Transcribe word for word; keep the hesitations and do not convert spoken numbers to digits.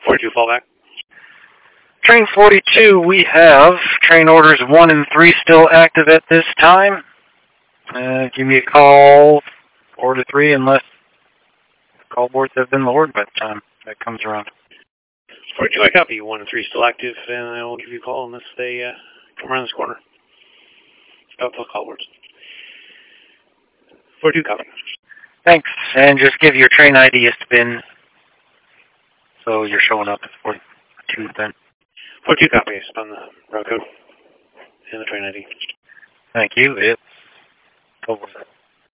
forty-two fallback. Train forty-two, we have train orders one and three still active at this time. Uh, give me a call, four to three, unless call boards have been lowered by the time that comes around. forty-two, I copy. one and three still active, and I will give you a call unless they uh, come around this corner. Out to the call boards. forty-two, copy. Thanks, and just give your train I D a spin, so you're showing up as forty-two then. forty-two, copy. I spun the route code and the train I D. Thank you. It's over.